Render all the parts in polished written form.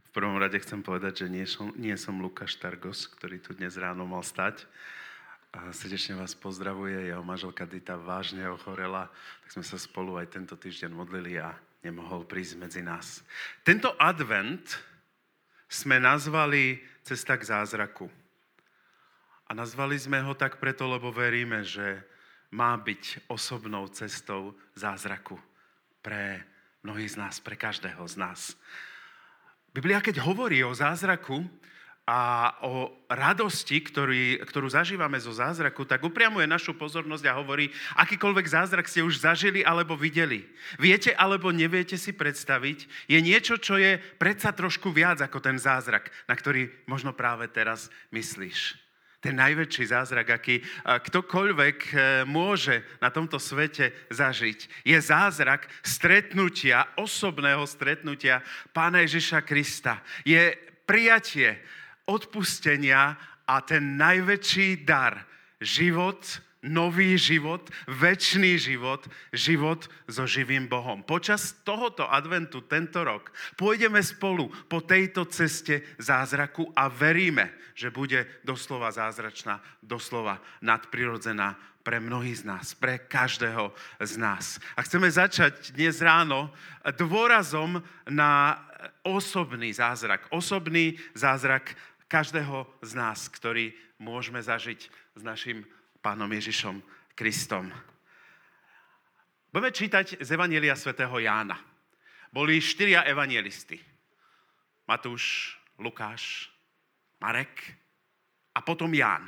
V prvom rade chcem povedať, že nie som Lukáš Targos, ktorý tu dnes ráno mal stať. A srdečne vás pozdravuje. Jeho manželka Dita vážne ochorela, tak sme sa spolu aj tento týždeň modlili a nemohol prísť medzi nás. Tento advent sme nazvali Cesta k zázraku. A nazvali sme ho tak preto, lebo veríme, že má byť osobnou cestou zázraku pre mnohých z nás, pre každého z nás. Biblia, keď hovorí o zázraku a o radosti, ktorú zažívame zo zázraku, tak upriamuje našu pozornosť a hovorí, akýkoľvek zázrak ste už zažili alebo videli. Viete alebo neviete si predstaviť, je niečo, čo je predsa trošku viac ako ten zázrak, na ktorý možno práve teraz myslíš. Ten najväčší zázrak, aký ktokoľvek môže na tomto svete zažiť, je zázrak stretnutia, osobného stretnutia Pána Ježiša Krista. Je prijatie odpustenia a ten najväčší dar, život, nový život, večný život, život so živým Bohom. Počas tohoto adventu tento rok pôjdeme spolu po tejto ceste zázraku a veríme, že bude doslova zázračná, doslova nadprirodzená pre mnohých z nás, pre každého z nás. A chceme začať dnes ráno dôrazom na osobný zázrak každého z nás, ktorý môžeme zažiť s našim Pánom Ježišom Kristom. Budeme čítať z Evanjelia svätého Jána. Boli 4 evanjelisti. Matúš, Lukáš, Marek a potom Ján.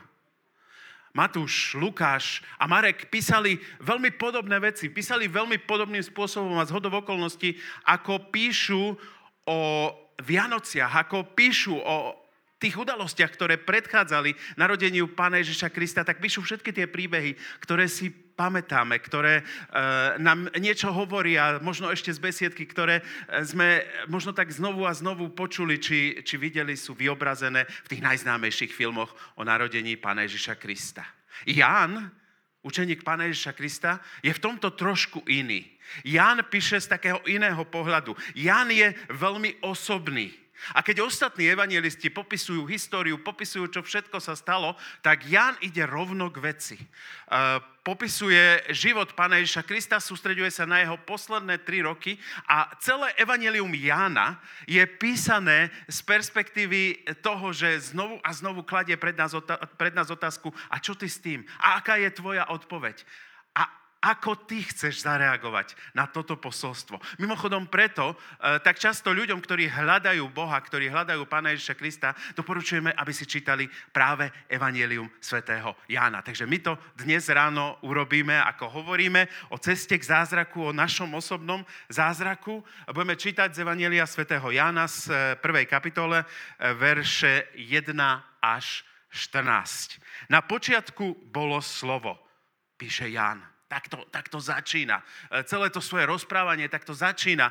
Matúš, Lukáš a Marek písali veľmi podobné veci, písali veľmi podobným spôsobom a zhodou okolností, ako píšu o Vianociach, ako píšu o tých udalostiach, ktoré predchádzali narodeniu Pána Ježiša Krista, tak píšu všetky tie príbehy, ktoré si pamätáme, ktoré nám niečo hovoria, možno ešte z besiedky, ktoré sme možno tak znovu a znovu počuli, či videli, sú vyobrazené v tých najznámejších filmoch o narodení Pána Ježiša Krista. Ján, učeník Pána Ježiša Krista, je v tomto trošku iný. Ján píše z takého iného pohľadu. Ján je veľmi osobný. A keď ostatní evanjelisti popisujú históriu, popisujú, čo všetko sa stalo, tak Ján ide rovno k veci. Popisuje život Pána Ježiša Krista, sústreďuje sa na jeho posledné 3 roky a celé evanjelium Jána je písané z perspektívy toho, že znovu a znovu kladie pred nás otázku, a čo ty s tým? A aká je tvoja odpoveď? Ako ty chceš zareagovať na toto posolstvo? Mimochodom preto, tak často ľuďom, ktorí hľadajú Boha, ktorí hľadajú Pána Ježiša Krista, doporučujeme, aby si čítali práve Evanjelium svätého Jána. Takže my to dnes ráno urobíme, ako hovoríme o ceste k zázraku, o našom osobnom zázraku. Budeme čítať z Evanjelia svätého Jána z 1. kapitole, verše 1 až 14. Na počiatku bolo slovo, píše Ján. Takto začína. Celé to svoje rozprávanie takto začína.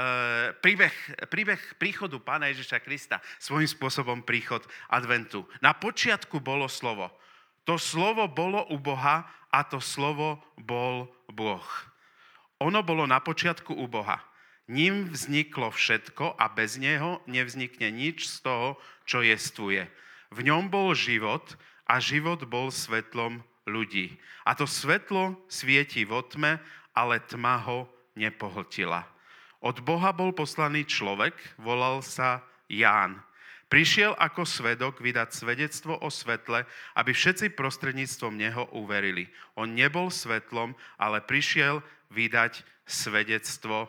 Príbeh príchodu Pána Ježiša Krista. Svojím spôsobom príchod adventu. Na počiatku bolo slovo. To slovo bolo u Boha a to slovo bol Boh. Ono bolo na počiatku u Boha. Ním vzniklo všetko a bez neho nevznikne nič z toho, čo jestvuje. V ňom bol život a život bol svetlom ľudí. A to svetlo svieti vo tme, ale tma ho nepohltila. Od Boha bol poslaný človek, volal sa Ján. Prišiel ako svedok vydať svedectvo o svetle, aby všetci prostredníctvom neho uverili. On nebol svetlom, ale prišiel vydať svedectvo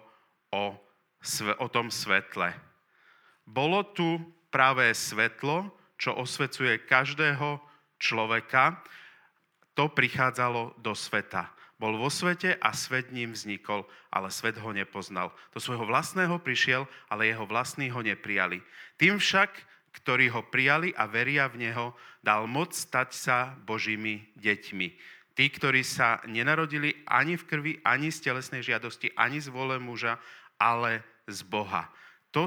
o tom svetle. Bolo tu pravé svetlo, čo osvecuje každého človeka. To prichádzalo do sveta. Bol vo svete a svet ním vznikol, ale svet ho nepoznal. Do svojho vlastného prišiel, ale jeho vlastní ho neprijali. Tým však, ktorí ho prijali a veria v neho, dal moc stať sa Božími deťmi. Tí, ktorí sa nenarodili ani v krvi, ani z telesnej žiadosti, ani z vôle muža, ale z Boha. To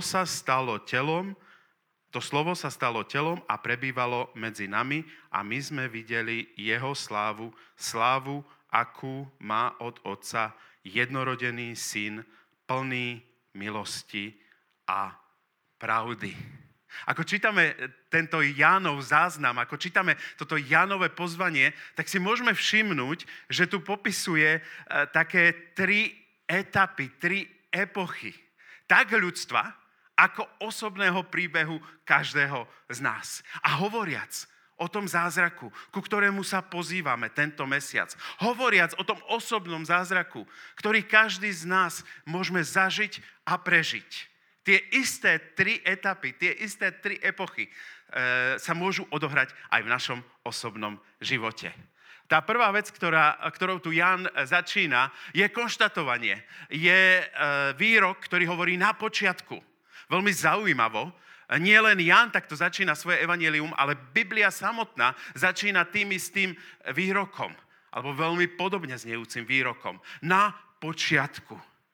slovo sa stalo telom a prebývalo medzi nami a my sme videli jeho slávu, akú má od Otca jednorodený syn, plný milosti a pravdy. Ako čítame tento Jánov záznam, ako čítame toto Jánové pozvanie, tak si môžeme všimnúť, že tu popisuje také 3 etapy, 3 epochy. Tak ľudstva, ako osobného príbehu každého z nás. A hovoriac o tom zázraku, ku ktorému sa pozývame tento mesiac. Hovoriac o tom osobnom zázraku, ktorý každý z nás môžeme zažiť a prežiť. Tie isté 3 etapy, tie isté 3 epochy sa môžu odohrať aj v našom osobnom živote. Tá prvá vec, ktorou tu Ján začína, je konštatovanie. Je výrok, ktorý hovorí na počiatku. Veľmi zaujímavo. Nie len Ján takto začína svoje evanjelium, ale Biblia samotná začína tým istým výrokom. Alebo veľmi podobne znejúcim výrokom. Na počiatku.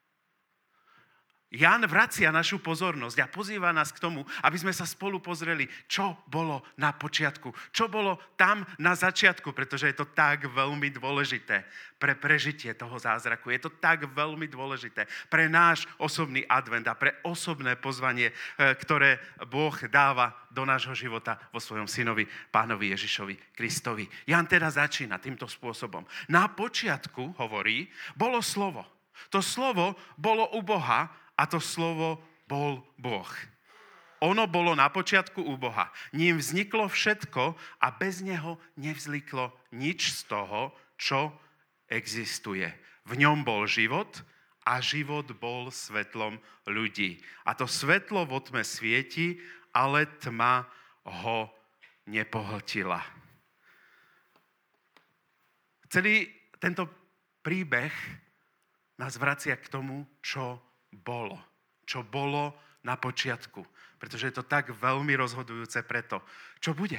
Ján vracia našu pozornosť a pozýva nás k tomu, aby sme sa spolu pozreli, čo bolo na počiatku, čo bolo tam na začiatku, pretože je to tak veľmi dôležité pre prežitie toho zázraku. Je to tak veľmi dôležité pre náš osobný advent a pre osobné pozvanie, ktoré Boh dáva do nášho života vo svojom synovi, pánovi Ježišovi Kristovi. Ján teda začína týmto spôsobom. Na počiatku, hovorí, bolo slovo. To slovo bolo u Boha, a to slovo bol Boh. Ono bolo na počiatku u Boha. Ním vzniklo všetko a bez neho nevzniklo nič z toho, čo existuje. V ňom bol život a život bol svetlom ľudí. A to svetlo vo tme svieti, ale tma ho nepohltila. Celý tento príbeh nás vracia k tomu, čo bolo na počiatku. Pretože je to tak veľmi rozhodujúce preto, čo bude,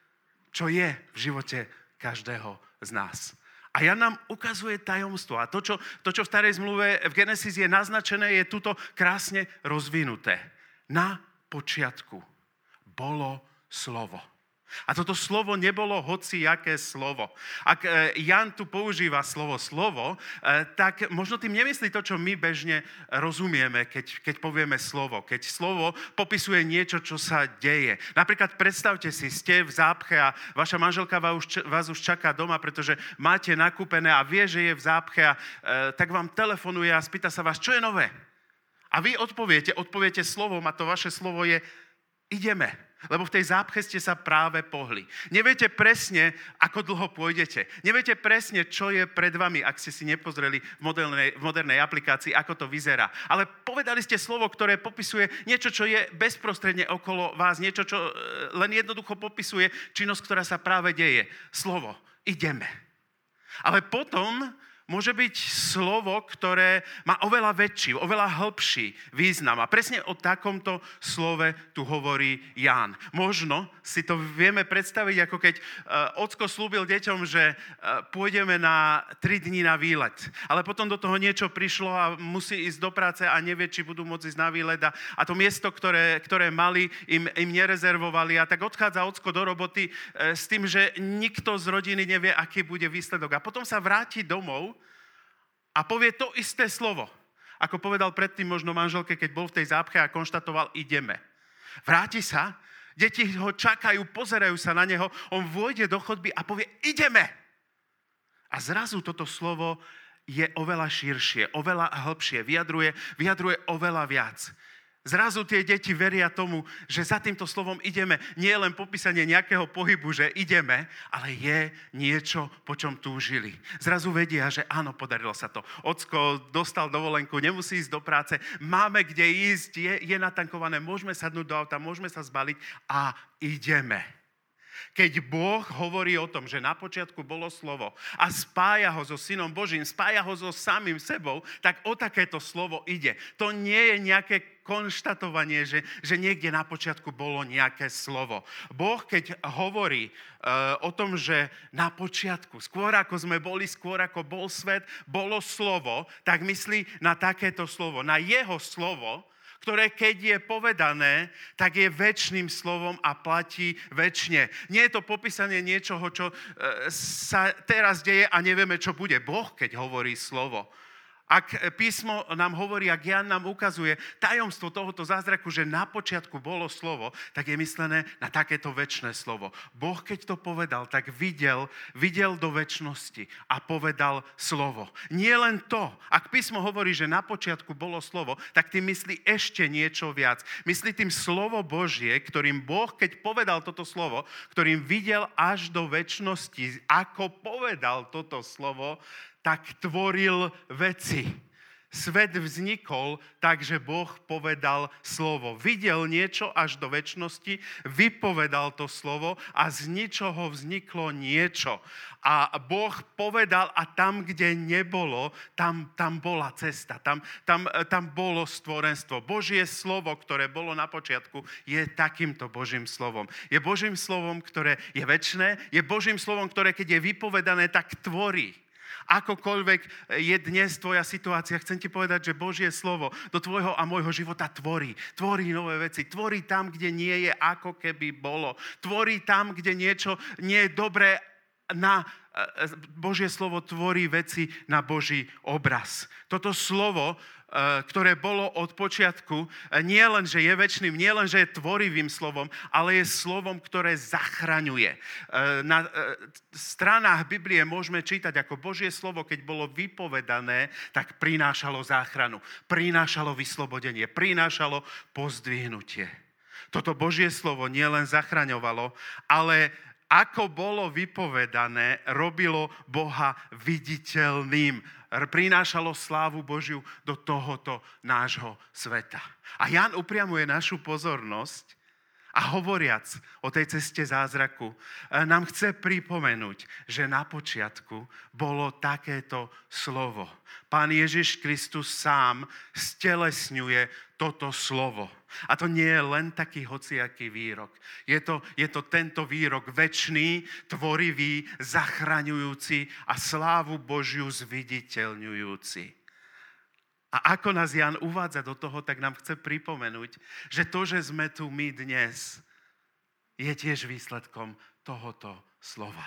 čo je v živote každého z nás. A Ján nám ukazuje tajomstvo. A to, čo v starej zmluve v Genesis je naznačené, je tuto krásne rozvinuté. Na počiatku bolo slovo. A toto slovo nebolo hociaké slovo. Ak Ján tu používa slovo, tak možno tým nemyslí to, čo my bežne rozumieme, keď povieme slovo. Keď slovo popisuje niečo, čo sa deje. Napríklad predstavte si, ste v zápche a vaša manželka vás už čaká doma, pretože máte nakúpené a vie, že je v zápche a tak vám telefonuje a spýta sa vás, čo je nové? A vy odpoviete slovom a to vaše slovo je ideme. Lebo v tej zápche ste sa práve pohli. Neviete presne, ako dlho pôjdete. Neviete presne, čo je pred vami, ak ste si nepozreli v modernej aplikácii, ako to vyzerá. Ale povedali ste slovo, ktoré popisuje niečo, čo je bezprostredne okolo vás. Niečo, čo len jednoducho popisuje činnosť, ktorá sa práve deje. Slovo. Ideme. Ale potom môže byť slovo, ktoré má oveľa väčší, oveľa hĺbší význam. A presne o takomto slove tu hovorí Ján. Možno si to vieme predstaviť, ako keď ocko slúbil deťom, že pôjdeme na 3 dní na výlet. Ale potom do toho niečo prišlo a musí ísť do práce a nevie, či budú môcť ísť na výlet. A to miesto, ktoré mali, im nerezervovali. A tak odchádza ocko do roboty s tým, že nikto z rodiny nevie, aký bude výsledok. A potom sa vráti domov a povie to isté slovo, ako povedal predtým možno manželke, keď bol v tej zápche a konštatoval, ideme. Vráti sa, deti ho čakajú, pozerajú sa na neho, on vôjde do chodby a povie, ideme. A zrazu toto slovo je oveľa širšie, oveľa hlbšie, vyjadruje oveľa viac. Zrazu tie deti veria tomu, že za týmto slovom ideme. Nie je len popísanie nejakého pohybu, že ideme, ale je niečo, po čom túžili. Zrazu vedia, že áno, podarilo sa to. Ocko dostal dovolenku, nemusí ísť do práce, máme kde ísť, je natankované, môžeme sadnúť do auta, môžeme sa zbaliť a ideme. Keď Boh hovorí o tom, že na počiatku bolo slovo a spája ho so Synom Božím, spája ho so samým sebou, tak o takéto slovo ide. To nie je nejaké konštatovanie, že niekde na počiatku bolo nejaké slovo. Boh, keď hovorí o tom, že na počiatku, skôr ako sme boli, skôr ako bol svet, bolo slovo, tak myslí na takéto slovo, na jeho slovo, ktoré keď je povedané, tak je večným slovom a platí večne. Nie je to popísanie niečoho, čo sa teraz deje a nevieme, čo bude. Boh, keď hovorí slovo Ak písmo nám hovorí, ak Ján nám ukazuje tajomstvo tohoto zázraku, že na počiatku bolo slovo, tak je myslené na takéto večné slovo. Boh, keď to povedal, tak videl do večnosti a povedal slovo. Nie len to. Ak písmo hovorí, že na počiatku bolo slovo, tak tým myslí ešte niečo viac. Myslí tým slovo Božie, ktorým Boh, keď povedal toto slovo, ktorým videl až do večnosti, ako povedal toto slovo, tak tvoril veci. Svet vznikol tak, že Boh povedal slovo. Videl niečo až do večnosti, vypovedal to slovo a z ničoho vzniklo niečo. A Boh povedal a tam, kde nebolo, tam bola cesta, tam bolo stvorenstvo. Božie slovo, ktoré bolo na počiatku, je takýmto Božím slovom. Je Božím slovom, ktoré je večné, je Božím slovom, ktoré keď je vypovedané, tak tvorí. Akokoľvek je dnes tvoja situácia, chcem ti povedať, že Božie slovo do tvojho a môjho života tvorí. Tvorí nové veci. Tvorí tam, kde nie je ako keby bolo. Tvorí tam, kde niečo nie je dobré. Božie slovo tvorí veci na Boží obraz. Toto slovo, ktoré bolo od počiatku, nie len, že je večným, nie len, že je tvorivým slovom, ale je slovom, ktoré zachraňuje. Na stranách Biblie môžeme čítať, ako Božie slovo, keď bolo vypovedané, tak prinášalo záchranu, prinášalo vyslobodenie, prinášalo pozdvihnutie. Toto Božie slovo nielen zachraňovalo, ale ako bolo vypovedané, robilo Boha viditeľným. Prinášalo slávu Božiu do tohoto nášho sveta. A Ján upriamuje našu pozornosť a hovoriac o tej ceste zázraku, nám chce pripomenúť, že na počiatku bolo takéto slovo. Pán Ježiš Kristus sám stelesňuje toto slovo. A to nie je len taký hociaký výrok. Je to tento výrok večný, tvorivý, zachraňujúci a slávu Božiu zviditeľňujúci. A ako nás Ján uvádza do toho, tak nám chce pripomenúť, že to, že sme tu my dnes, je tiež výsledkom tohoto slova.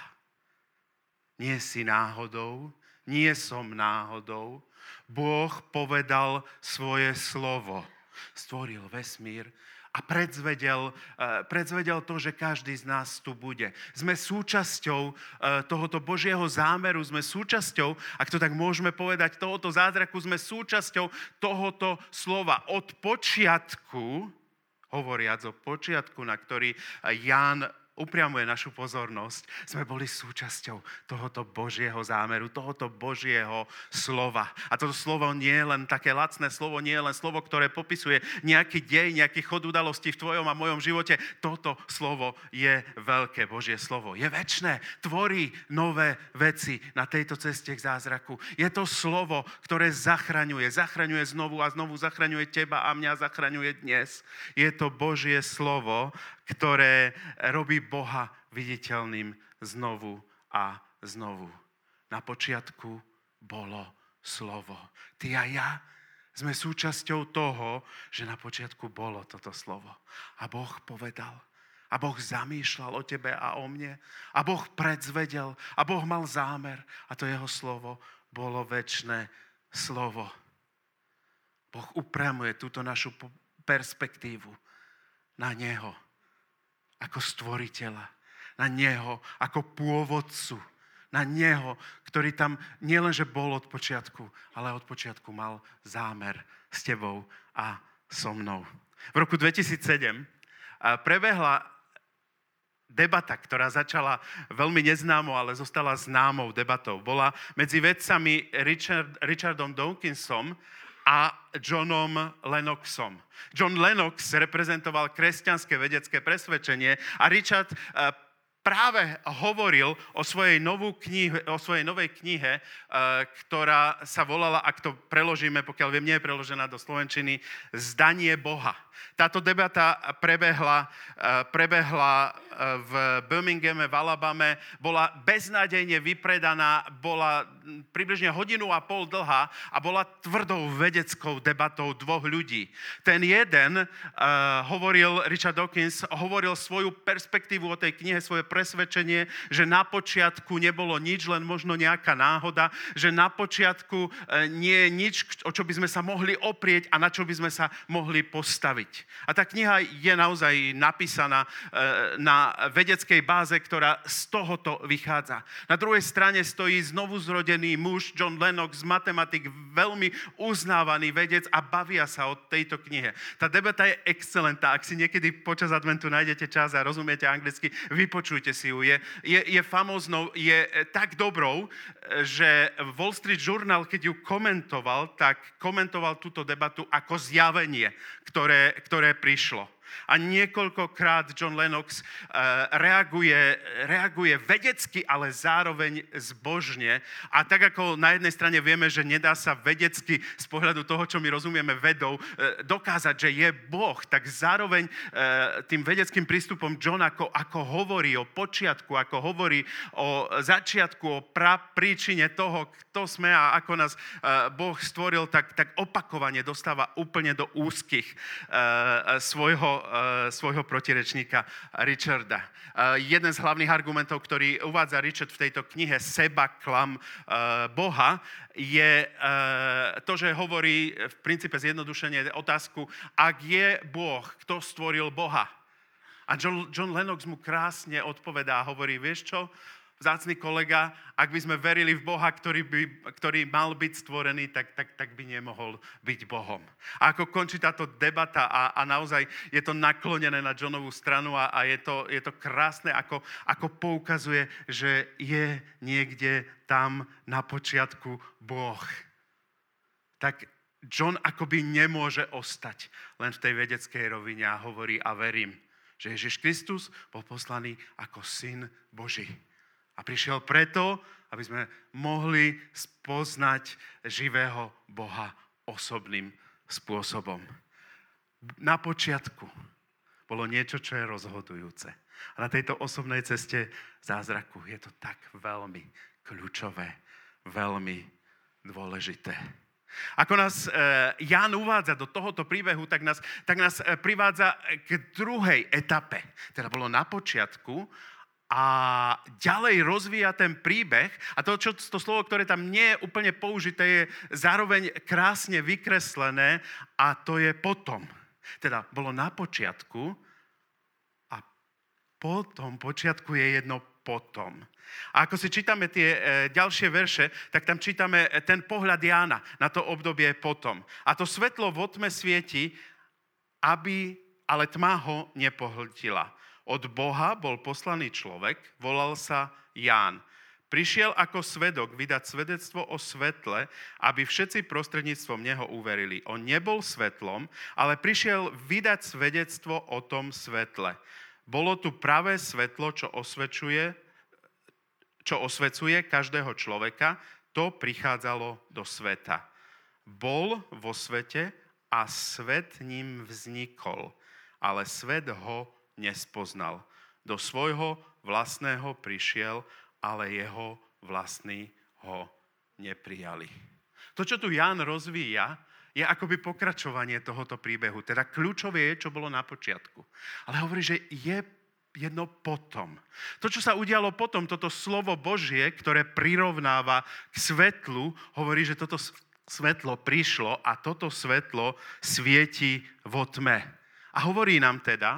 Nie si náhodou, nie som náhodou. Boh povedal svoje slovo. Stvoril vesmír a predzvedel to, že každý z nás tu bude. Sme súčasťou tohoto Božieho zámeru, sme súčasťou, ak to tak môžeme povedať, tohoto zázraku, sme súčasťou tohoto slova. Od počiatku, hovoriac o počiatku, na ktorý Ján upriamuje našu pozornosť, sme boli súčasťou tohoto Božieho zámeru, tohoto Božieho slova. A toto slovo nie je len také lacné slovo, nie je len slovo, ktoré popisuje nejaký dej, nejaký chod udalostí v tvojom a mojom živote. Toto slovo je veľké Božie slovo. Je večné, tvorí nové veci na tejto ceste k zázraku. Je to slovo, ktoré zachraňuje znovu a znovu zachraňuje teba a mňa zachraňuje dnes. Je to Božie slovo, ktoré robí Boha viditeľným znovu a znovu. Na počiatku bolo slovo. Ty a ja sme súčasťou toho, že na počiatku bolo toto slovo. A Boh povedal. A Boh zamýšľal o tebe a o mne. A Boh predzvedel. A Boh mal zámer. A to jeho slovo bolo večné slovo. Boh upriamuje túto našu perspektívu na neho. Ako stvoriteľa, na neho, ako pôvodcu, na neho, ktorý tam nielenže bol od počiatku, ale od počiatku mal zámer s tebou a so mnou. V roku 2007 prebehla debata, ktorá začala veľmi neznámo, ale zostala známou debatou. Bola medzi vedcami Richardom Dawkinsom a Johnom Lennoxom. John Lennox reprezentoval kresťanské vedecké presvedčenie a Richard práve hovoril o svojej novej knihe, ktorá sa volala, ak to preložíme, pokiaľ viem, nie je preložená do slovenčiny, Zdanie Boha. Táto debata prebehla v Birminghame, v Alabame, bola beznádejne vypredaná, bola približne 1,5 hodiny dlhá a bola tvrdou vedeckou debatou dvoch ľudí. Ten jeden Richard Dawkins, hovoril svoju perspektívu o tej knihe, svoje presvedčenie, že na počiatku nebolo nič, len možno nejaká náhoda, že na počiatku nie je nič, o čo by sme sa mohli oprieť a na čo by sme sa mohli postaviť. A tá kniha je naozaj napísaná na vedeckej báze, ktorá z tohoto vychádza. Na druhej strane stojí znovu zrodený muž John Lennox, matematik, veľmi uznávaný vedec a bavia sa o tejto knihe. Tá debata je excelentná. Ak si niekedy počas adventu nájdete čas a rozumiete anglicky, vypočujte si ju. Je famóznou, je tak dobrou, že Wall Street Journal, keď ju komentoval, tak komentoval túto debatu ako zjavenie, ktoré prišlo. A niekoľkokrát John Lennox reaguje vedecky, ale zároveň zbožne. A tak ako na jednej strane vieme, že nedá sa vedecky z pohľadu toho, čo my rozumieme vedou, dokázať, že je Boh, tak zároveň tým vedeckým prístupom John ako hovorí o počiatku, ako hovorí o začiatku, o príčine toho, kto sme a ako nás Boh stvoril, tak opakovane dostáva úplne do úzkých svojho protirečníka Richarda. Jeden z hlavných argumentov, ktorý uvádza Richard v tejto knihe Seba, klam Boha, je to, že hovorí v princípe zjednodušene otázku, ak je Boh, kto stvoril Boha? A John Lennox mu krásne odpovedá a hovorí, vieš čo, vzácny kolega, ak by sme verili v Boha, ktorý mal byť stvorený, tak by nemohol byť Bohom. A ako končí táto debata a naozaj je to naklonené na Johnovú stranu a je to krásne, ako poukazuje, že je niekde tam na počiatku Boh. Tak John akoby nemôže ostať len v tej vedeckej rovine a hovorí a verím, že Ježiš Kristus bol poslaný ako Syn Boží. A prišiel preto, aby sme mohli spoznať živého Boha osobným spôsobom. Na počiatku bolo niečo, čo je rozhodujúce. A na tejto osobnej ceste zázraku je to tak veľmi kľúčové, veľmi dôležité. Ako nás Ján uvádza do tohoto príbehu, tak nás privádza k druhej etape. Teda bolo na počiatku, a ďalej rozvíja ten príbeh a to slovo, ktoré tam nie je úplne použité, je zároveň krásne vykreslené a to je potom. Teda bolo na počiatku a po tom počiatku je jedno potom. A ako si čítame tie ďalšie verše, tak tam čítame ten pohľad Jána na to obdobie potom. A to svetlo v otme svieti, ale tma ho nepohltila. Od Boha bol poslaný človek, volal sa Ján. Prišiel ako svedok vydať svedectvo o svetle, aby všetci prostredníctvom neho uverili. On nebol svetlom, ale prišiel vydať svedectvo o tom svetle. Bolo tu pravé svetlo, čo osvecuje každého človeka, to prichádzalo do sveta. Bol vo svete a svet ním vznikol, ale svet ho nespoznal. Do svojho vlastného prišiel, ale jeho vlastní ho neprijali. To, čo tu Ján rozvíja, je akoby pokračovanie tohoto príbehu. Teda kľúčové je, čo bolo na počiatku. Ale hovorí, že je jedno potom. To, čo sa udialo potom, toto slovo Božie, ktoré prirovnáva k svetlu, hovorí, že toto svetlo prišlo a toto svetlo svieti vo tme. A hovorí nám teda,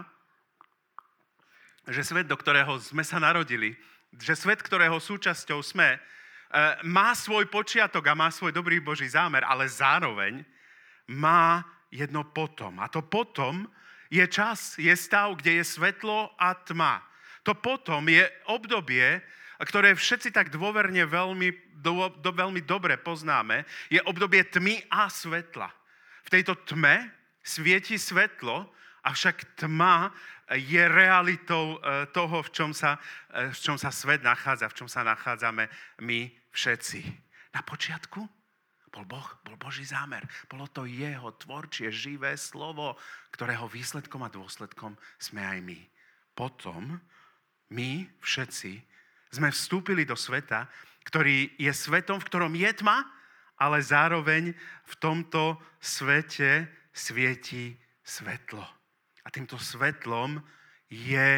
že svet, do ktorého sme sa narodili, že svet, ktorého súčasťou sme, má svoj počiatok a má svoj dobrý Boží zámer, ale zároveň má jedno potom. A to potom je čas, je stav, kde je svetlo a tma. To potom je obdobie, ktoré všetci tak dôverne veľmi dobre poznáme, je obdobie tmy a svetla. V tejto tme svieti svetlo, avšak tma je realitou toho, v čom sa svet nachádza, v čom sa nachádzame my všetci. Na počiatku bol Boh, bol Boží zámer. Bolo to jeho tvorčie, živé slovo, ktorého výsledkom a dôsledkom sme aj my. Potom my všetci sme vstúpili do sveta, ktorý je svetom, v ktorom je tma, ale zároveň v tomto svete svieti svetlo. A týmto svetlom je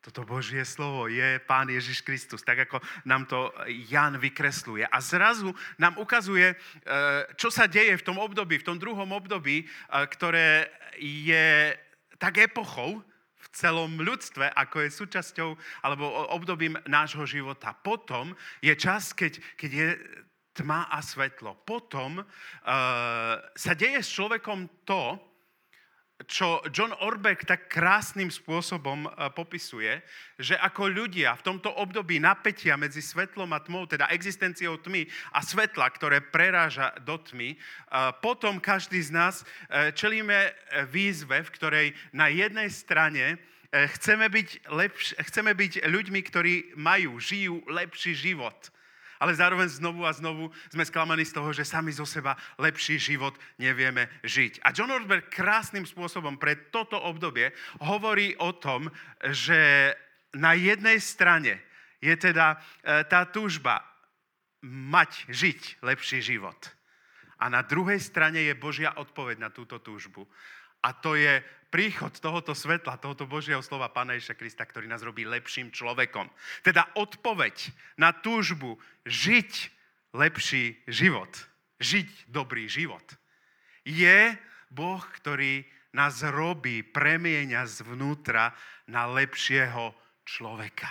Toto Božie slovo je Pán Ježiš Kristus, tak ako nám to Jan vykresluje. A zrazu nám ukazuje, čo sa deje v tom období, v tom druhom období, ktoré je tak epochou v celom ľudstve, ako je súčasťou alebo obdobím nášho života. Potom je čas, keď je tma a svetlo. Potom sa deje s človekom to, čo John Orbeck tak krásnym spôsobom popisuje, že ako ľudia v tomto období napätia medzi svetlom a tmou, teda existenciou tmy a svetla, ktoré preráža do tmy, potom každý z nás čelíme výzve, v ktorej na jednej strane chceme byť ľuďmi, ktorí žijú lepší život. Ale zároveň znovu a znovu sme sklamaní z toho, že sami zo seba lepší život nevieme žiť. A John Orbeck krásnym spôsobom pre toto obdobie hovorí o tom, že na jednej strane je teda tá túžba žiť lepší život. A na druhej strane je Božia odpoveď na túto túžbu. A to je príchod tohoto svetla, tohoto Božieho slova Pána Ježiša Krista, ktorý nás robí lepším človekom. Teda odpoveď na túžbu žiť lepší život, žiť dobrý život, je Boh, ktorý nás robí, premieňa zvnútra na lepšieho človeka.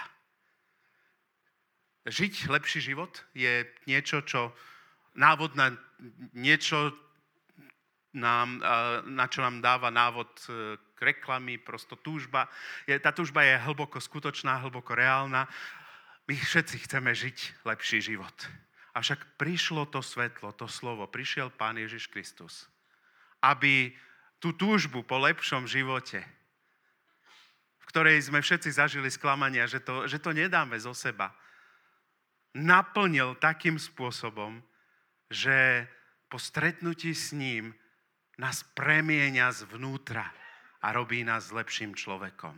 Žiť lepší život je niečo, návod na niečo, na čo nám dáva návod k reklamy, prosto túžba. Tá túžba je hlboko skutočná, hlboko reálna. My všetci chceme žiť lepší život. Avšak prišlo to svetlo, to slovo, prišiel Pán Ježiš Kristus, aby tú túžbu po lepšom živote, v ktorej sme všetci zažili sklamania, že to nedáme zo seba, naplnil takým spôsobom, že po stretnutí s ním nás premieňa zvnútra a robí nás lepším človekom.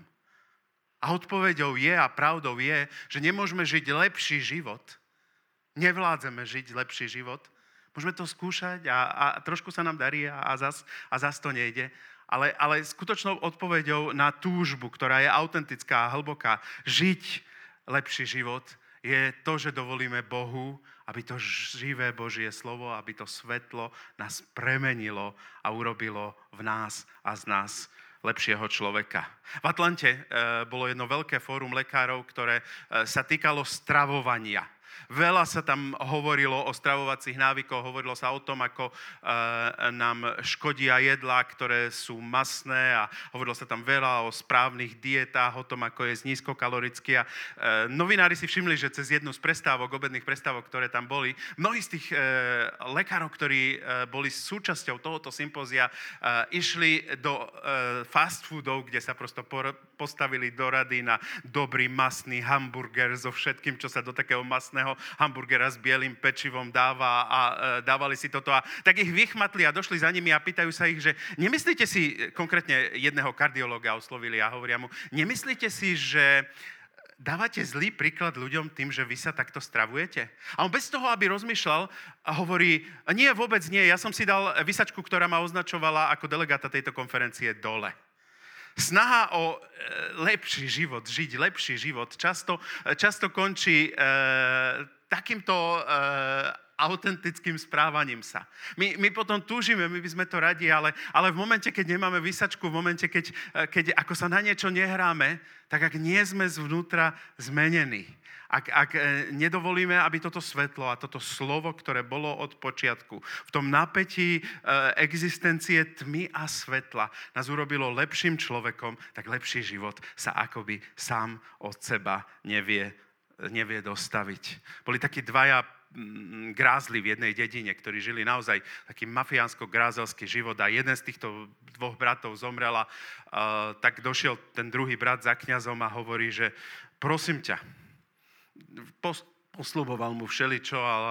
A odpoveďou je a pravdou je, že nemôžeme žiť lepší život. Nevládzeme žiť lepší život. Môžeme to skúšať a trošku sa nám darí a zas to nejde. Ale skutočnou odpoveďou na túžbu, ktorá je autentická a hlboká, žiť lepší život, je to, že dovolíme Bohu, aby to živé Božie slovo, aby to svetlo nás premenilo a urobilo v nás a z nás lepšieho človeka. V Atlante bolo jedno veľké fórum lekárov, ktoré sa týkalo stravovania. Veľa sa tam hovorilo o stravovacích návykoch, hovorilo sa o tom, ako nám škodia jedlá, ktoré sú masné a hovorilo sa tam veľa o správnych dietách, o tom, ako je nízkokalorický. A novinári si všimli, že cez jednu z obedných prestávok, ktoré tam boli, mnohí z tých lekárov, ktorí boli súčasťou tohoto sympózia, išli do fast foodov, kde sa prosto postavili do rady na dobrý masný hamburger so všetkým, čo sa do takého masného hamburgera s bielým pečivom dáva a dávali si toto a tak ich vychmatli a došli za nimi a pýtajú sa ich, že nemyslíte si, konkrétne jedného kardiológa oslovili a hovoria mu, nemyslíte si, že dávate zlý príklad ľuďom tým, že vy sa takto stravujete? A on bez toho, aby rozmýšľal, hovorí, nie, vôbec nie, ja som si dal vysačku, ktorá ma označovala ako delegáta tejto konferencie dole. Snaha o lepší život, žiť lepší život, často končí takýmto autentickým správaním sa. My potom túžime, my by sme to radi, ale v momente, keď nemáme vysačku, v momente, keď ako sa na niečo nehráme, tak ak nie sme zvnútra zmenení, ak nedovolíme, aby toto svetlo a toto slovo, ktoré bolo od počiatku, v tom napätí existencie tmy a svetla nás urobilo lepším človekom, tak lepší život sa akoby sám od seba nevie dostaviť. Boli takí dvaja grázli v jednej dedine, ktorí žili naozaj taký mafiánsko-grázelský život a jeden z týchto dvoch bratov zomrel a tak došiel ten druhý brat za kňazom a hovorí, že prosím ťa, posľuboval mu všeličo, ale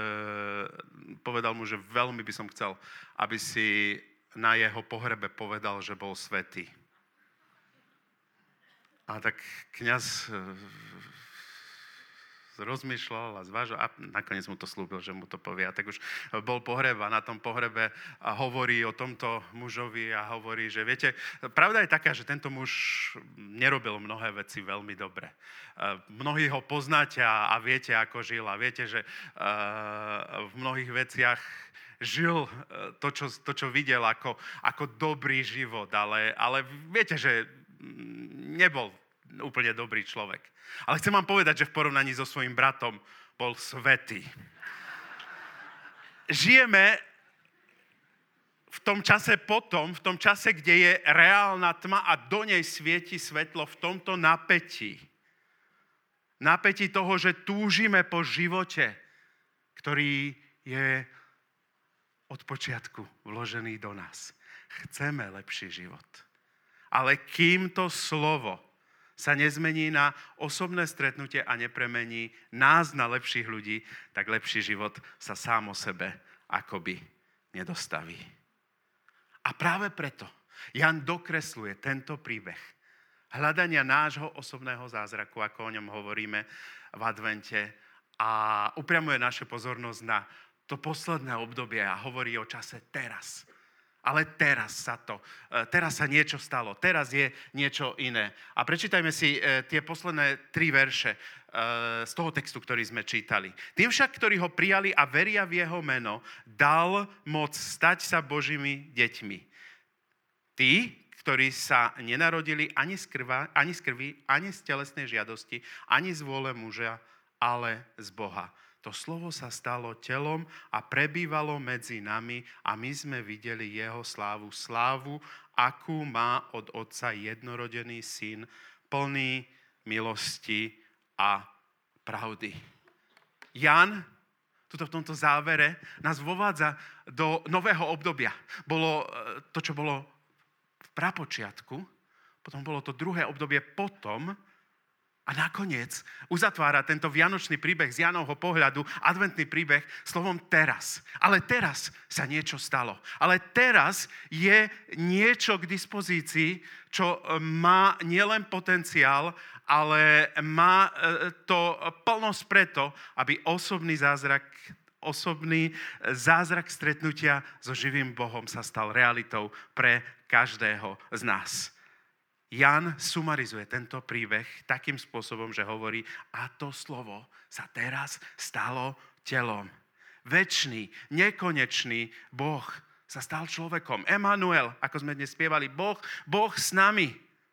povedal mu, že veľmi by som chcel, aby si na jeho pohrebe povedal, že bol svätý. A tak kňaz rozmýšľal a zvážil a nakoniec mu to slúbil, že mu to povie. A tak už bol pohreb a na tom pohrebe hovorí o tomto mužovi a hovorí, že viete, pravda je taká, že tento muž nerobil mnohé veci veľmi dobre. Mnohí ho poznáte a viete, ako žil a viete, že v mnohých veciach žil to, čo videl ako dobrý život, ale viete, že nebol úplne dobrý človek. Ale chcem vám povedať, že v porovnaní so svojím bratom bol svätý. Žijeme v tom čase v tom čase, kde je reálna tma a do nej svieti svetlo v tomto napätí. Napätí toho, že túžime po živote, ktorý je od počiatku vložený do nás. Chceme lepší život. Ale kým to slovo sa nezmení na osobné stretnutie a nepremení nás na lepších ľudí, tak lepší život sa sám o sebe akoby nedostaví. A práve preto Jan dokresluje tento príbeh hľadania nášho osobného zázraku, ako o ňom hovoríme v advente, a upriamuje našu pozornosť na to posledné obdobie a hovorí o čase teraz. Ale teraz sa niečo stalo, teraz je niečo iné. A prečítajme si tie posledné 3 verše z toho textu, ktorý sme čítali. Tým však, ktorí ho prijali a veria v jeho meno, dal moc stať sa Božími deťmi. Tí, ktorí sa nenarodili ani z krvi, ani z telesnej žiadosti, ani z vôle muža, ale z Boha. To slovo sa stalo telom a prebývalo medzi nami a my sme videli jeho slávu, akú má od Otca jednorodený syn, plný milosti a pravdy. Jan tuto v tomto závere nás vovádza do nového obdobia. Bolo to, čo bolo v prapočiatku, potom bolo to druhé obdobie potom. A nakoniec uzatvára tento vianočný príbeh z Jánovho pohľadu, adventný príbeh, slovom teraz. Ale teraz sa niečo stalo. Ale teraz je niečo k dispozícii, čo má nielen potenciál, ale má to plnosť preto, aby osobný zázrak stretnutia so živým Bohom sa stal realitou pre každého z nás. Jan sumarizuje tento príbeh takým spôsobom, že hovorí, a to slovo sa teraz stalo telom. Večný, nekonečný Boh sa stal človekom. Emanuel, ako sme dnes spievali, Boh s nami.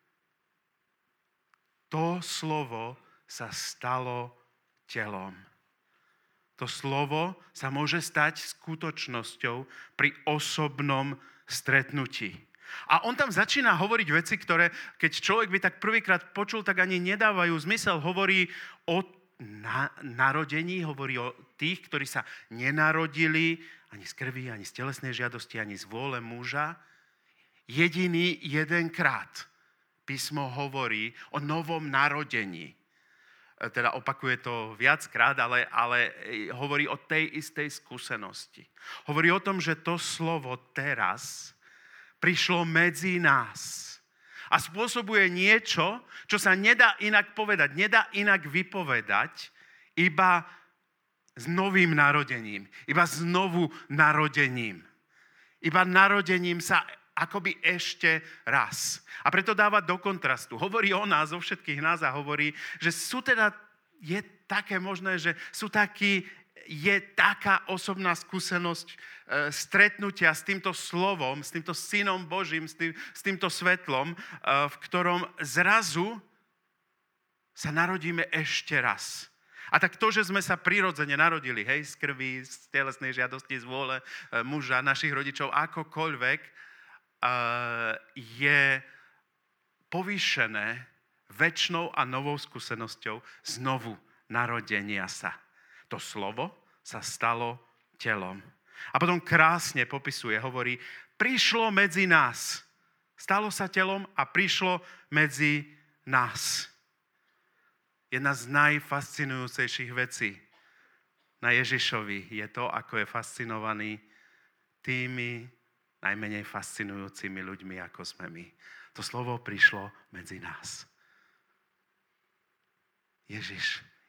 To slovo sa stalo telom. To slovo sa môže stať skutočnosťou pri osobnom stretnutí. A on tam začína hovoriť veci, ktoré, keď človek by tak prvýkrát počul, tak ani nedávajú zmysel. Hovorí o narodení, hovorí o tých, ktorí sa nenarodili ani z krvi, ani z telesnej žiadosti, ani z vôle muža. Jedenkrát písmo hovorí o novom narodení. Teda opakuje to viackrát, ale hovorí o tej istej skúsenosti. Hovorí o tom, že to slovo teraz prišlo medzi nás a spôsobuje niečo, čo sa nedá inak povedať, nedá inak vypovedať, iba s novým narodením, iba znovu narodením. Iba narodením sa akoby ešte raz. A preto dáva do kontrastu. Hovorí o nás, o všetkých nás a hovorí, že je také možné, že je taká osobná skúsenosť stretnutia s týmto slovom, s týmto synom Božím, s týmto svetlom, v ktorom zrazu sa narodíme ešte raz. A tak to, že sme sa prirodzene narodili, z krvi, z telesnej žiadosti, z vôle muža, našich rodičov, akokoľvek, je povýšené večnou a novou skúsenosťou znovu narodenia sa. To slovo sa stalo telom. A potom krásne popisuje, hovorí, prišlo medzi nás. Stalo sa telom a prišlo medzi nás. Jedna z najfascinujúcejších vecí na Ježišovi je to, ako je fascinovaný tými najmenej fascinujúcimi ľuďmi, ako sme my. To slovo prišlo medzi nás. Ježiš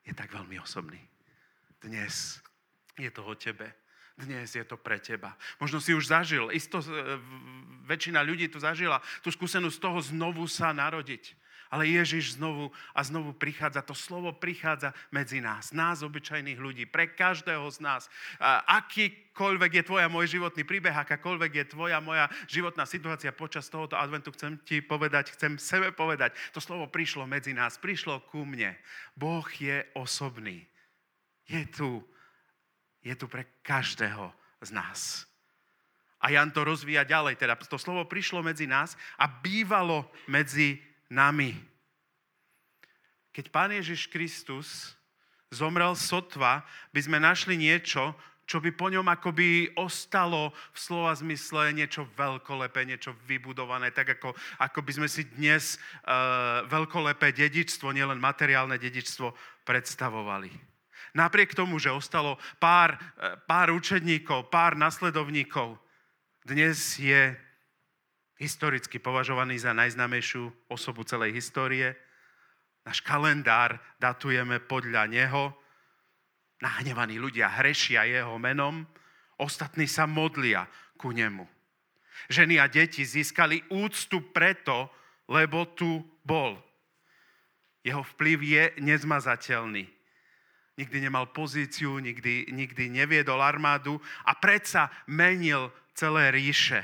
je tak veľmi osobný. Dnes je to o tebe. Dnes je to pre teba. Možno si už zažil, väčšina ľudí tu zažila tú skúsenosť toho znovu sa narodiť. Ale Ježiš znovu a znovu prichádza, to slovo prichádza medzi nás obyčajných ľudí, pre každého z nás. Akýkoľvek je tvoja môj životný príbeh, akákoľvek je tvoja moja životná situácia počas tohoto adventu, chcem sebe povedať, to slovo prišlo medzi nás, prišlo ku mne. Boh je osobný. Je tu pre každého z nás. A Jan to rozvíja ďalej, teda to slovo prišlo medzi nás a bývalo medzi nami. Keď Pán Ježiš Kristus zomrel sotva, by sme našli niečo, čo by po ňom akoby ostalo v slova zmysle niečo veľkolepé, niečo vybudované, tak ako by sme si dnes veľkolepé dedičstvo, nielen materiálne dedičstvo, predstavovali. Napriek tomu, že ostalo pár učedníkov, pár nasledovníkov, dnes je historicky považovaný za najznámejšiu osobu celej histórie. Náš kalendár datujeme podľa neho. Nahnevaní ľudia hrešia jeho menom, ostatní sa modlia ku nemu. Ženy a deti získali úctu preto, lebo tu bol. Jeho vplyv je nezmazateľný. Nikdy nemal pozíciu, nikdy neviedol armádu a predsa menil celé ríše.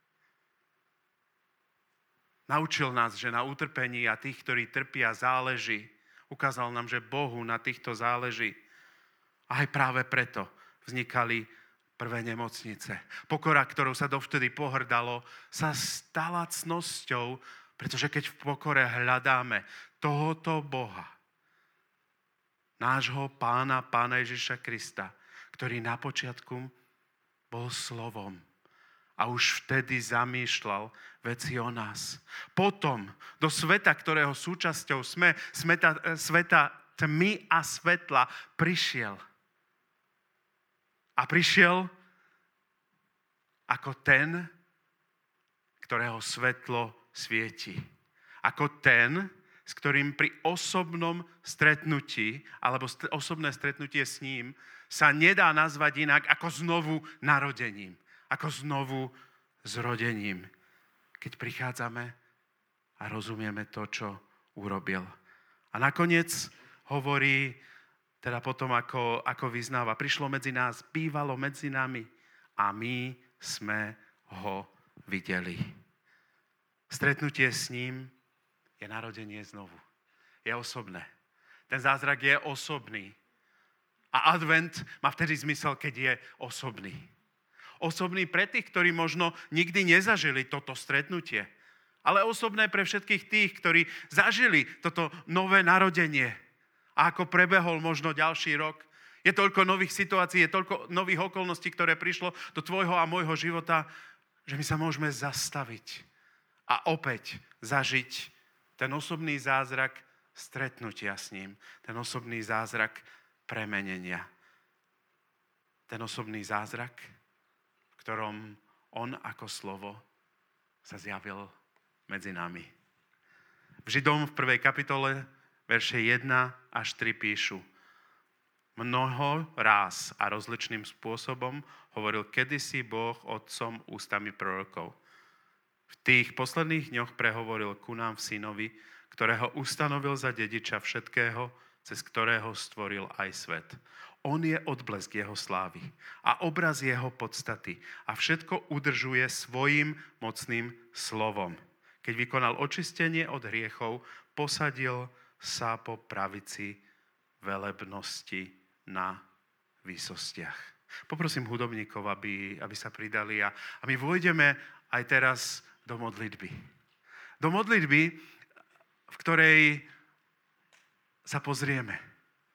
Naučil nás, že na utrpení a tých, ktorí trpia, záleží. Ukázal nám, že Bohu na týchto záleží. A aj práve preto vznikali prvé nemocnice. Pokora, ktorou sa dovtedy pohrdalo, sa stala cnosťou, pretože keď v pokore hľadáme tohoto Boha, nášho Pána Ježiša Krista, ktorý na počiatku bol slovom, a už vtedy zamýšľal veci o nás. Potom do sveta, ktorého súčasťou sme, sveta tmy a svetla, prišiel. A prišiel ako ten, ktorého svetlo svieti. Ako ten, s ktorým pri osobnom stretnutí, alebo osobné stretnutie s ním, sa nedá nazvať inak ako znovu narodením. Ako znovu zrodením, keď prichádzame a rozumieme to, čo urobil. A nakoniec hovorí, teda potom, ako vyznáva, prišlo medzi nás, bývalo medzi nami a my sme ho videli. Stretnutie s ním je narodenie znovu. Je osobné. Ten zázrak je osobný. A advent má vtedy zmysel, keď je osobný. Osobný pre tých, ktorí možno nikdy nezažili toto stretnutie. Ale osobné pre všetkých tých, ktorí zažili toto nové narodenie. A ako prebehol možno ďalší rok. Je toľko nových situácií, je toľko nových okolností, ktoré prišlo do tvojho a môjho života, že my sa môžeme zastaviť a opäť zažiť ten osobný zázrak stretnutia s ním. Ten osobný zázrak premenenia. Ten osobný zázrak, v ktorom on ako slovo sa zjavil medzi nami. V Židom v 1. kapitole verše 1 až 3 píšu: Mnoho ráz a rozličným spôsobom hovoril kedysi Boh otcom ústami prorokov. V tých posledných dňoch prehovoril ku nám v synovi, ktorého ustanovil za dediča všetkého, cez ktorého stvoril aj svet. On je odblesk jeho slávy a obraz jeho podstaty a všetko udržuje svojim mocným slovom. Keď vykonal očistenie od hriechov, posadil sa po pravici velebnosti na výsostiach. Poprosím hudobníkov, aby sa pridali a my vôjdeme aj teraz do modlitby. Do modlitby, v ktorej sa pozrieme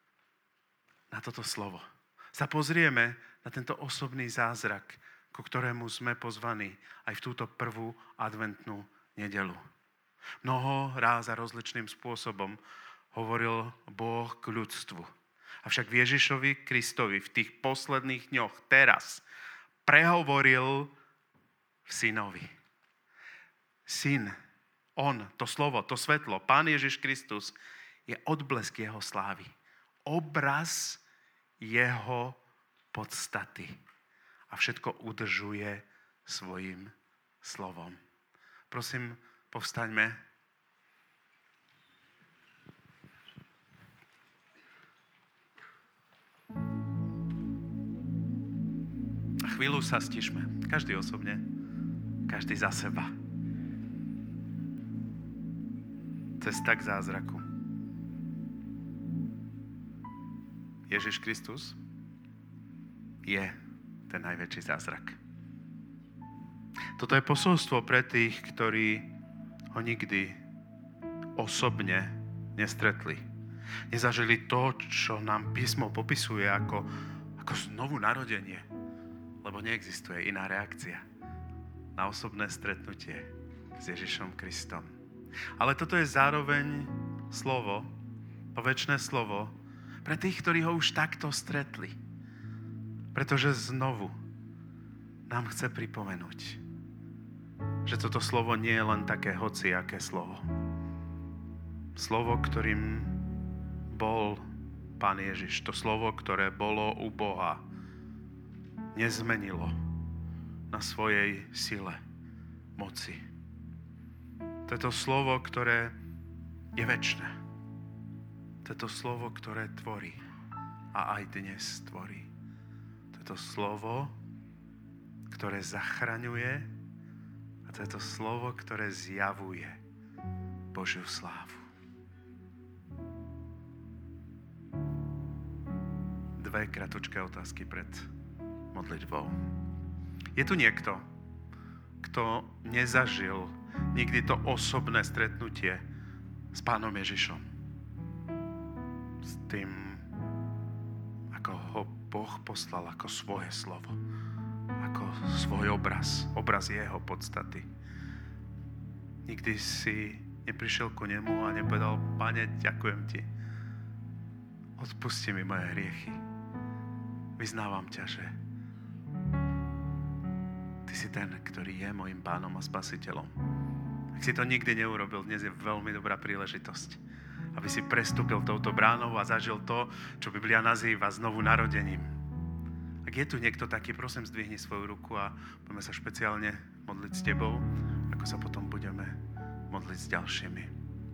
na toto slovo. Sa pozrieme na tento osobný zázrak, ku ktorému sme pozvaní aj v túto prvú adventnú nedeľu. Mnoho ráz a rozličným spôsobom hovoril Boh k ľudstvu. Avšak v Ježišovi Kristovi v tých posledných dňoch teraz prehovoril v synovi. Syn, on, to slovo, to svetlo, Pán Ježiš Kristus je odblesk jeho slávy. obraz jeho podstaty. A všetko udržuje svojim slovom. Prosím, povstaňme. A chvíľu sa stišme. Každý osobne, každý za seba. Cesta k zázraku. Ježiš Kristus je ten najväčší zázrak. Toto je posolstvo pre tých, ktorí ho nikdy osobne nestretli. Nezažili to, čo nám písmo popisuje ako znovu narodenie. Lebo neexistuje iná reakcia na osobné stretnutie s Ježišom Kristom. Ale toto je zároveň slovo, večné slovo, pre tých, ktorí ho už takto stretli. Pretože znovu nám chce pripomenúť, že toto slovo nie je len také hociaké slovo. Slovo, ktorým bol Pán Ježiš. To slovo, ktoré bolo u Boha, nezmenilo na svojej sile, moci. To je to slovo, ktoré je večné. To je to slovo, ktoré tvorí a aj dnes tvorí. To je to slovo, ktoré zachraňuje a to je to slovo, ktoré zjavuje Božiu slávu. Dve kratučké otázky pred modlitbou. Je tu niekto, kto nezažil nikdy to osobné stretnutie s Pánom Ježišom? S tým, ako ho Boh poslal ako svoje slovo, ako svoj obraz jeho podstaty. Nikdy si neprišiel ku nemu a nepovedal: Pane, ďakujem ti, odpusti mi moje hriechy. Vyznávam ťa, že ty si ten, ktorý je mojím Pánom a Spasiteľom. Ak si to nikdy neurobil, dnes je veľmi dobrá príležitosť, aby si prestúpil touto bránou a zažil to, čo Biblia nazýva znovu narodením. Ak je tu niekto taký, prosím, zdvihni svoju ruku a budeme sa špeciálne modliť s tebou, ako sa potom budeme modliť s ďalšími.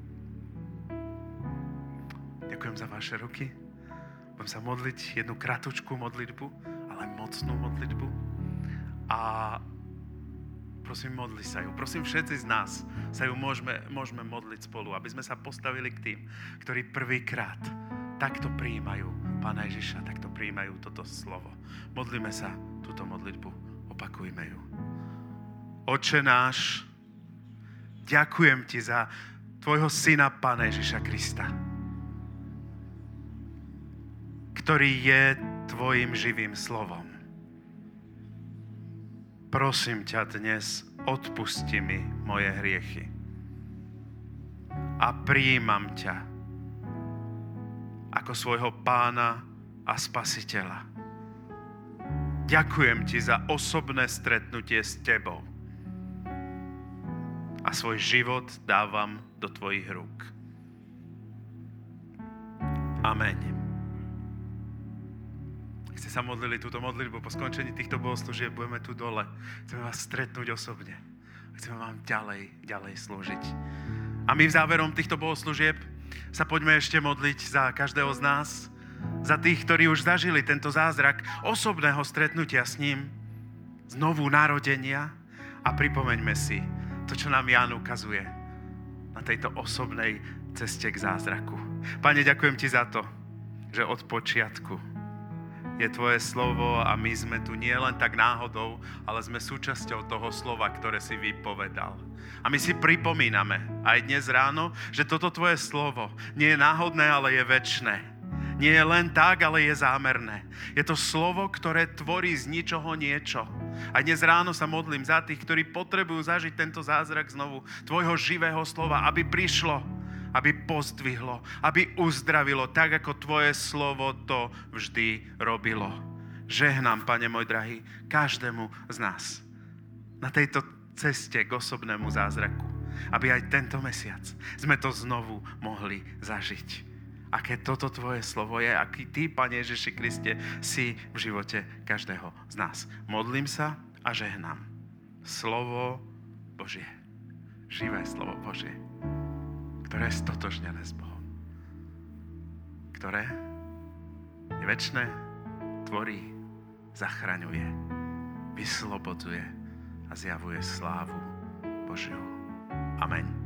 Ďakujem za vaše ruky. Budem sa modliť jednu kratučkú modlitbu, ale mocnú modlitbu. A prosím, modli sa ju. Prosím, všetci z nás sa ju môžeme modliť spolu, aby sme sa postavili k tým, ktorí prvýkrát takto prijímajú Pána Ježiša, takto prijímajú toto slovo. Modlíme sa túto modlitbu, opakujme ju. Oče náš, ďakujem ti za tvojho syna Pána Ježiša Krista, ktorý je tvojim živým slovom. Prosím ťa dnes, odpusti mi moje hriechy. A prijímam ťa ako svojho Pána a Spasiteľa. Ďakujem ti za osobné stretnutie s tebou. A svoj život dávam do tvojich rúk. Amen. Ak ste sa modlili túto modlitbu, po skončení týchto bohoslúžieb budeme tu dole. Chceme vás stretnúť osobne. Chceme vám ďalej slúžiť. A my v záverom týchto bohoslúžieb sa poďme ešte modliť za každého z nás, za tých, ktorí už zažili tento zázrak osobného stretnutia s ním, znovu narodenia, a pripomeňme si to, čo nám Ján ukazuje na tejto osobnej ceste k zázraku. Pane, ďakujem ti za to, že od počiatku je tvoje slovo a my sme tu nie len tak náhodou, ale sme súčasťou toho slova, ktoré si vypovedal. A my si pripomíname aj dnes ráno, že toto tvoje slovo nie je náhodné, ale je večné. Nie je len tak, ale je zámerné. Je to slovo, ktoré tvorí z ničoho niečo. A dnes ráno sa modlím za tých, ktorí potrebujú zažiť tento zázrak znovu, tvojho živého slova, aby prišlo, aby pozdvihlo, aby uzdravilo, tak ako tvoje slovo to vždy robilo. Žehnám, Pane môj drahý, každému z nás na tejto ceste k osobnému zázraku, aby aj tento mesiac sme to znovu mohli zažiť. aké toto tvoje slovo je, aký ty, Pane Ježiši Kriste, si v živote každého z nás. Modlím sa a žehnám. Slovo Božie. Živé slovo Božie, ktoré je stotožnené s Bohom. Ktoré je večné, tvorí, zachraňuje, vyslobodzuje a zjavuje slávu Božiu. Amen.